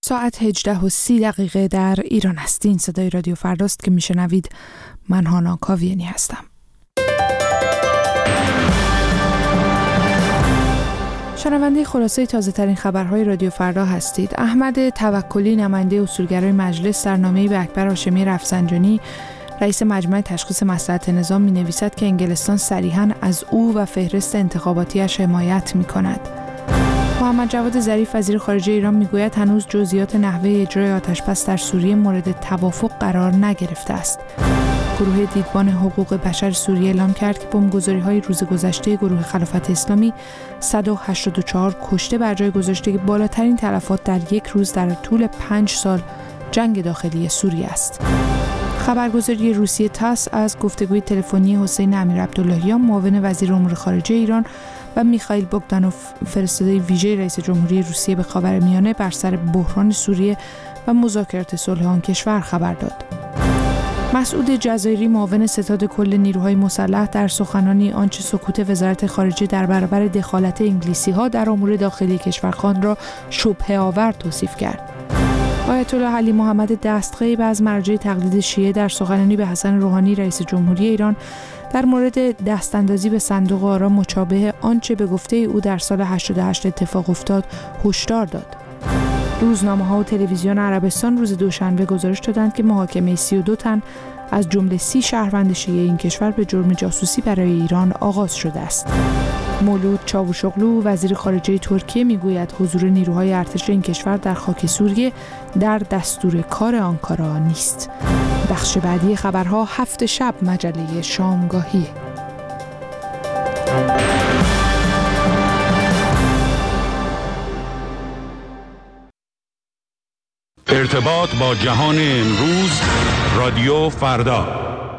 ساعت 18:30 در ایران است. این صدای رادیو فرداست که میشنوید. من هانا کاویانی هستم. شنونده خلاصه تازه ترین خبرهای رادیو فردا هستید. احمد توکلی نماینده اصولگرای مجلس در نامه‌ای به اکبر هاشمی رفسنجانی رئیس مجمع تشخیص مصلحت نظام می‌نویسد که انگلستان صریحاً از او و فهرست انتخاباتیش حمایت می‌کند. محمد جواد ظریف وزیر خارجه ایران میگوید هنوز جزئیات نحوه اجرای آتش‌بس در سوریه مورد توافق قرار نگرفته است. گروه دیدبان حقوق بشر سوریه اعلام کرد که بمبگذاری‌های روز گذشته گروه خلافت اسلامی 184 کشته بر جای گذاشته که بالاترین تلفات در یک روز در طول 5 سال جنگ داخلی سوریه است. خبرگزاری روسیه تاس از گفتگوی تلفنی حسین امیرعبداللهیان معاون وزیر امور خارجه ایران و میخائیل بوگدانوف فرستاده ویژه رئیس جمهوری روسیه به خاورمیانه بر سر بحران سوریه و مذاکرات صلح آن کشور خبر داد. مسعود جزایری معاون ستاد کل نیروهای مسلح در سخنانی آنچه سکوت وزارت خارجه در برابر دخالت انگلیسی‌ها در امور داخلی کشور خواند را شبهه آور توصیف کرد. آیت الله علی محمد دستغیب از مرجع تقلید شیعه در سخنرانی به حسن روحانی رئیس جمهوری ایران در مورد دستاندازی به صندوق آرا مشابه آنچه به گفته او در سال 88 اتفاق افتاد هشدار داد. روزنامه‌ها و تلویزیون عربستان روز دوشنبه گزارش دادند که محاکمه 32 تن از جمله 30 شهروند شیعه این کشور به جرم جاسوسی برای ایران آغاز شده است. مولود چاوشوغلو وزیر خارجه ترکیه میگوید حضور نیروهای ارتش این کشور در خاک سوریه در دستور کار آنکارا نیست. بخش بعدی خبرها 7 شب مجله شامگاهی. ارتباط با جهان امروز رادیو فردا.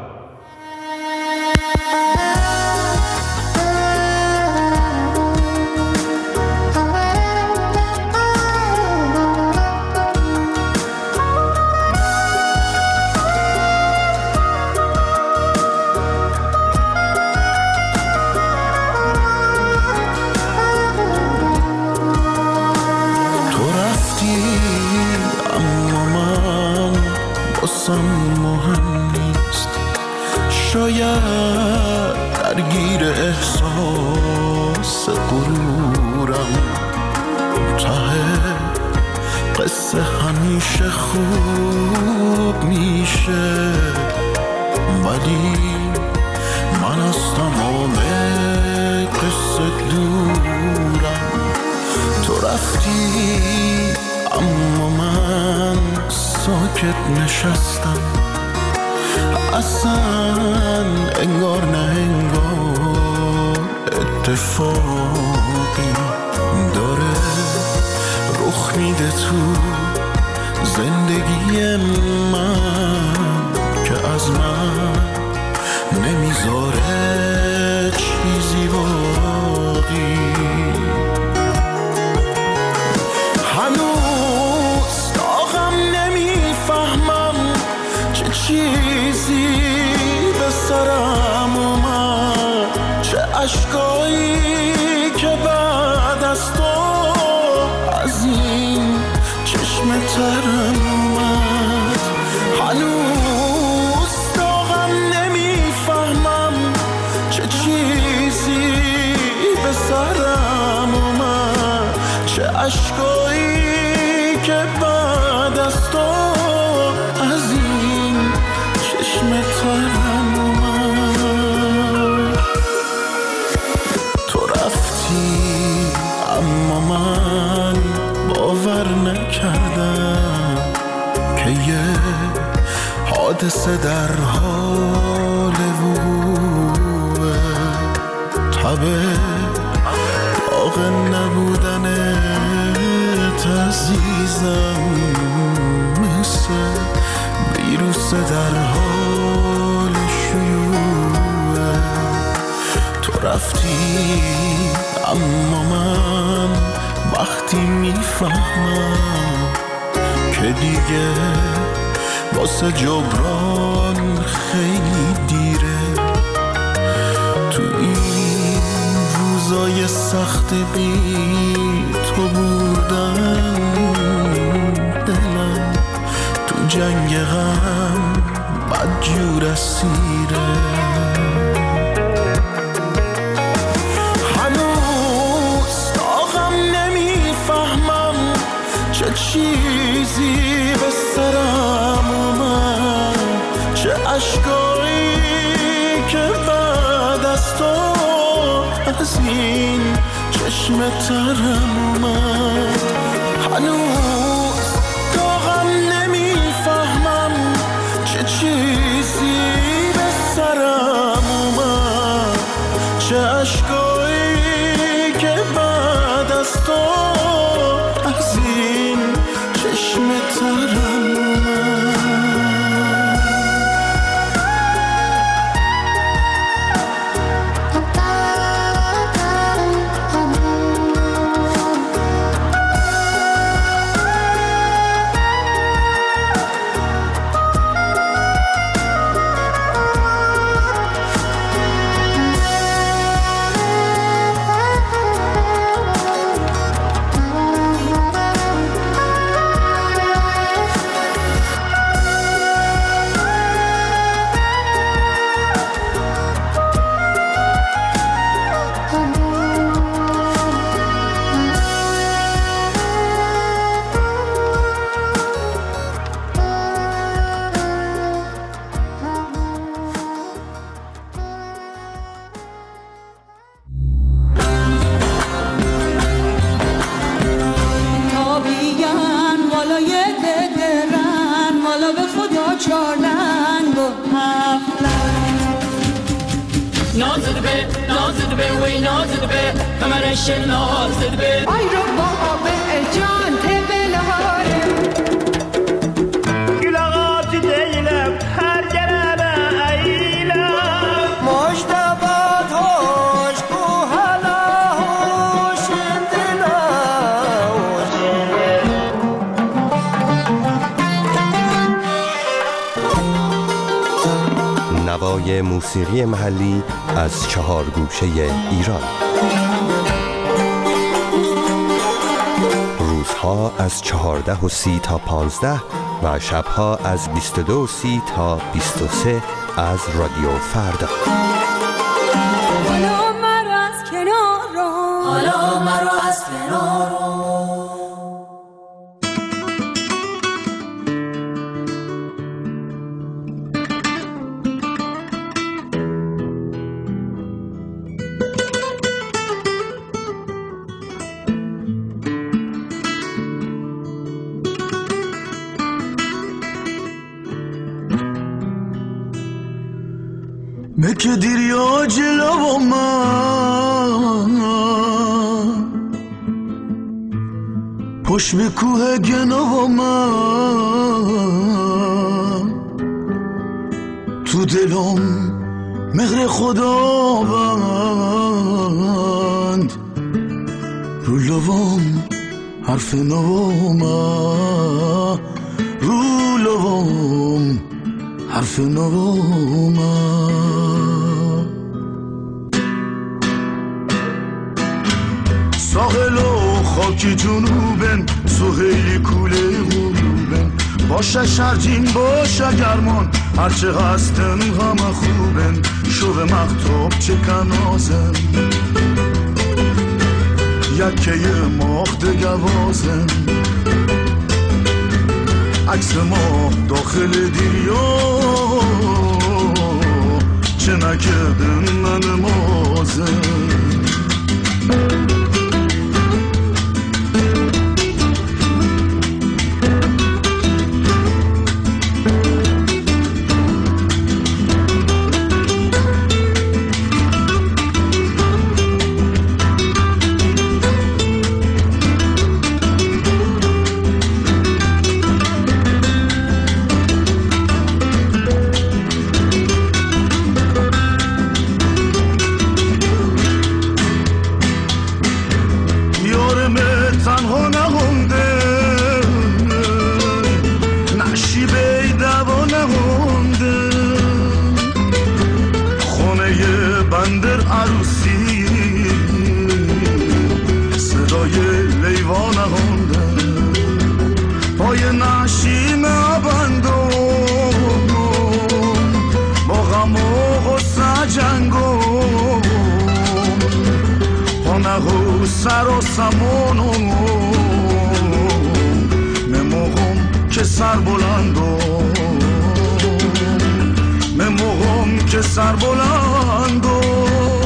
مهم نیست، شاید درگیر احساس غرورم، ته قصه همیشه خوب میشه، ولی من از تمام قصه دورم. تو رفتی اما من ساکت نشستم، اصلا انگار نه انگار اتفاقی داره رخ میده تو زندگی من که از من نمیذاره چیزی باقی. هنوز داغم نمیفهمم چه چیزی به سرم اومد، چه اشکایی که بعد از تو از این چشم ترم اومد. هنوز داغم نمیفهمم چه چیزی به سرم اومد، چه اشکایی که بعد از تو از این چشم ترم اومد. تو رفتی اما من باور نکردم که یه حادثه در حال وقوعه، تبه داغ نبودنت عزیزم مثل ویروس در حال شیوعه. تو رفتی اما من وقتی میفهمم که دیگه واسه جبران خیلی دیره، تو این روزای سخت بی تو بودن جنگ غم بدجور اسیره. هنوز داغم نمیفهمم چه چیزی به سرم اومد، چه اشکایی که بعد از تو از این چشم ترم اومد. هنوز داغم نمیفهمم چه چیزی به سرم اومد، چه اشکایی که بعد از تو از این چشم ترم اومد. نوای موسیقی محلی از 4 گوشه ایران. روزها از 14:30 تا 15 و شبها از 22:30 تا 23 از رادیو فردا. حالا مرا از کنار رو، حالا مرا از کنار رو. مکه دیریا جلو با من پشت به کوه گنا با من تو دلم مهر خدا بند رو لبام حرف نوام رو لبام حرف نوام ساحل و خاکی جنوبن سهیلی کوله غروبن باشه شرجین باشه گرمان هرچه هستن همه خوبن شو مختوب چه کنازن یکه ماخت گوازن عکس ما داخل دریا چه نکردن من مازن پای نشیم ابندم با غم و غصه جنگم پانه و سر و سمانم مموغم که سر بلندم مموغم که سر بلندم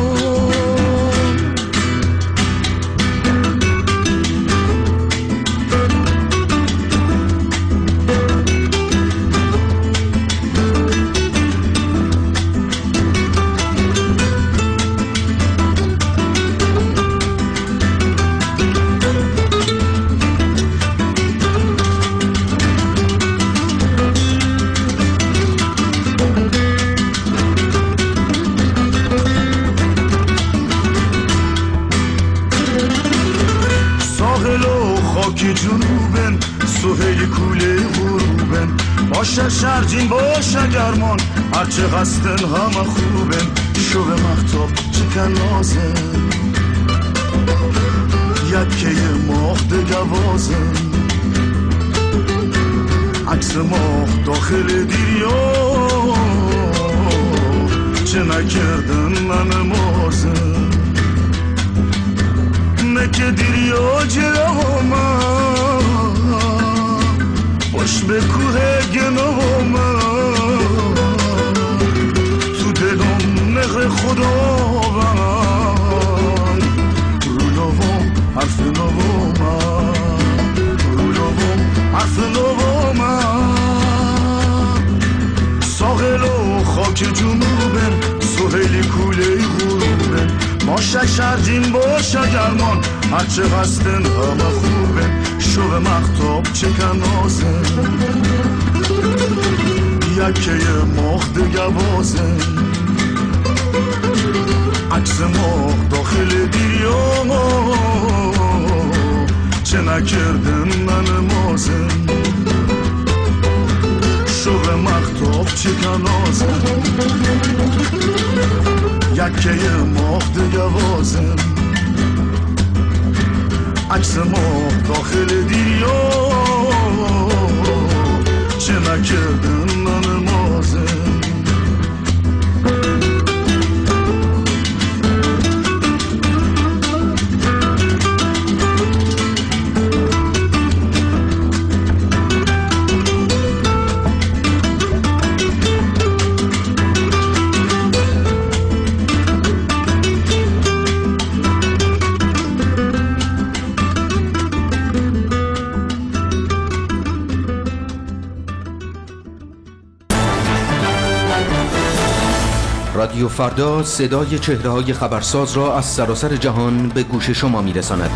که جنوبن سهیل کوله غروبن باشه شرجین باشه گرمان هرچه هستن همه خوبن شب مختاب چکن لازم یکه ماه دگوازن عکس ماه داخل دریا چه نکردن من مازم که دریا جلوم باش به کوه گنوم تو دلم مهر خداوند رو نوم حرف نوم رو نوم حرف نوم ساحل و خاک جنوبم سهیل کوله غروبم باشه شرجین باشه گرمان هرچه هستن همه خوبه شب مختاب چکن نازن یکه ماه دگوازن عکس ماه داخل دریا چه نکردن من مازن شب مختاب چکن نازن یکه ماه دگوازن عکس ماه داخل دریا چه نکردن من مازن رادیو فردا صدای چهره‌های خبرساز را از سراسر جهان به گوش شما می‌رساند.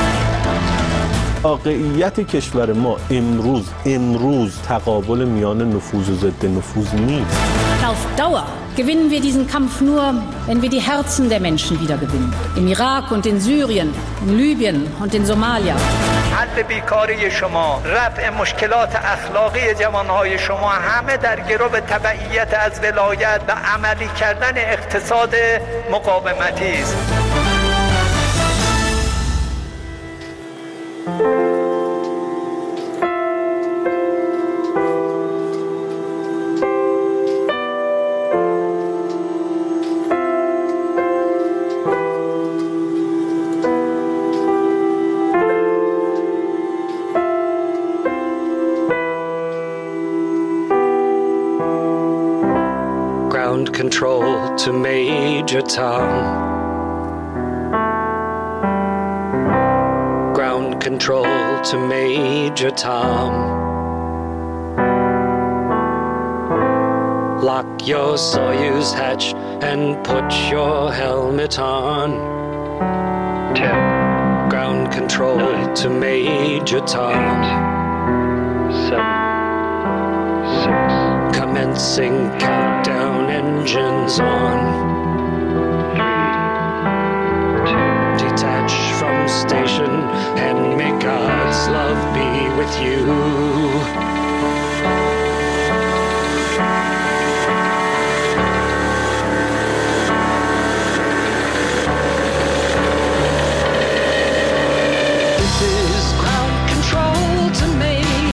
واقعیت کشور ما امروز تقابل میان نفوذ و ضد نفوذ نیست. Auf Dauer gewinnen wir diesen Kampf nur, wenn wir die Herzen der Menschen wiedergewinnen. Im Irak und in Syrien, in Libyen und in Somalia. حل بیکاری شما، رفع مشکلات اخلاقی جوانهای شما همه در گرو تبعیت از ولایت و عملی کردن اقتصاد مقاومتی است. Control to Major Tom. Ground control to Major Tom. Lock your Soyuz hatch and put your helmet on. 10. Ground control 9, to Major Tom. 8, 7, 6. Commencing countdown, engines on. 3, 2. Detach from station and may God's love be with you.